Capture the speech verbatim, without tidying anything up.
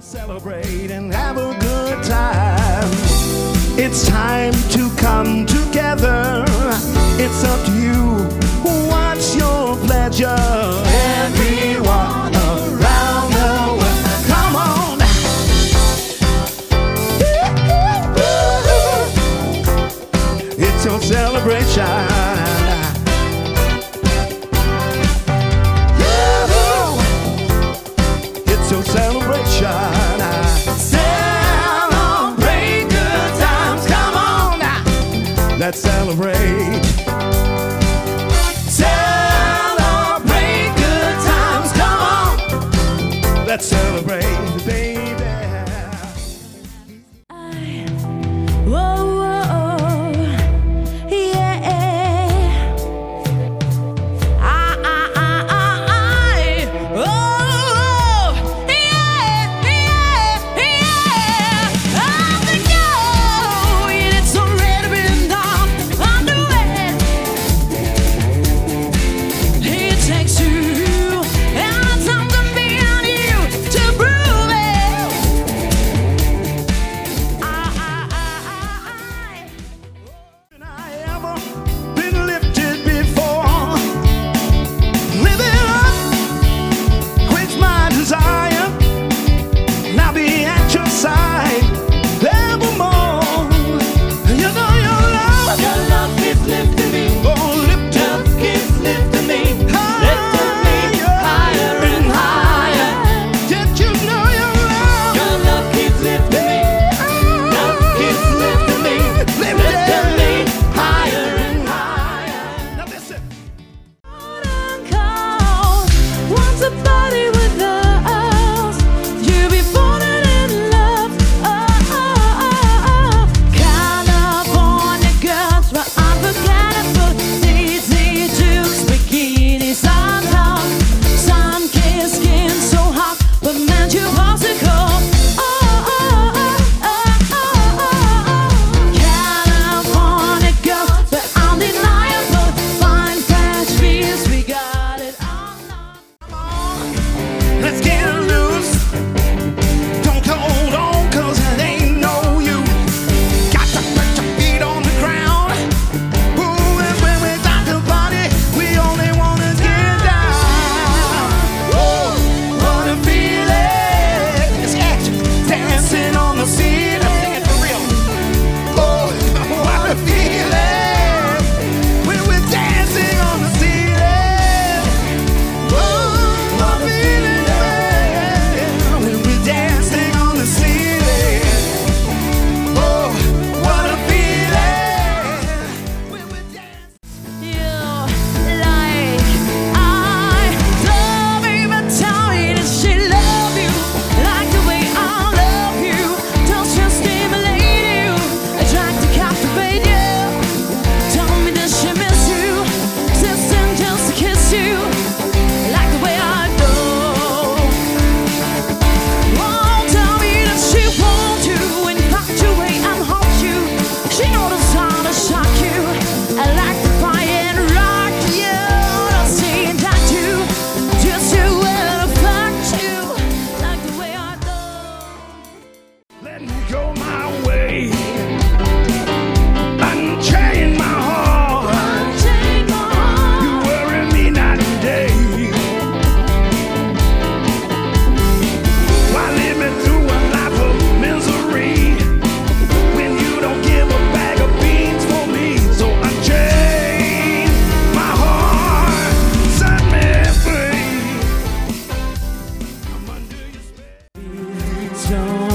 Celebrate and have a good time. It's time to come together. It's up to you. What's your pleasure? Everyone around the world, come on. It's your celebration. It's your celebration. Celebrate good times, come on now. Let's celebrate. Celebrate good times, come on. Let's celebrate, baby. Whoa, whoa, yeah. I, I, I, I, I, oh, yeah, yeah, yeah. I'm the girl, and it's already been done. I'm the way. It takes two, and something beyond you to prove it. I, I, I, I ever been lifted before. Living up quench my desire. Now be at your side evermore. You know your love, your love keeps lifting me. oh, lift up Love keeps lifting me. Lifting me higher and higher. Did you know your love? Your love keeps lifting me. Love keeps lifting me. Lifting me higher and higher. Now listen. Once a body with us, you be falling in love. Oh, oh, oh, oh. California girls were unforgettable. Easy jukes, bikinis on top. Sun-kissed skin so hot, but meant you was a cold. Oh, oh, oh, oh, oh, oh. California girls were undeniable. Fine fresh feels, we got it all night. Let's get loose. Don't hold on, cause it ain't no use. Got to put your feet on the ground. Ooh, and when we got the body, we only wanna get down. Oh, what a feeling. It's action, dancing on the scene. I'm singing for real. Oh, what a feeling. When we're dancing on the ceiling. Oh, what a feeling. When we're dancing on the ceiling. Oh, what a feeling. When we're dancing. You like I love me, but tell me, does she love you like the way I love you? Does she stimulate you, try to captivate you? Tell me, does she miss you, existing just to kiss you like the way I do? Oh, tell me, does she want you, infatuate and haunt you? She knows how to shock you. I like to fight and rock you. Don't see that you just you will affect you like the way I do. Let me go my way. Unchain my heart. Unchain my heart. You worry me night and day. Why lead me through a life of misery when you don't give a bag of beans for me? So unchain my heart, set me free. I'm under your spell. Don't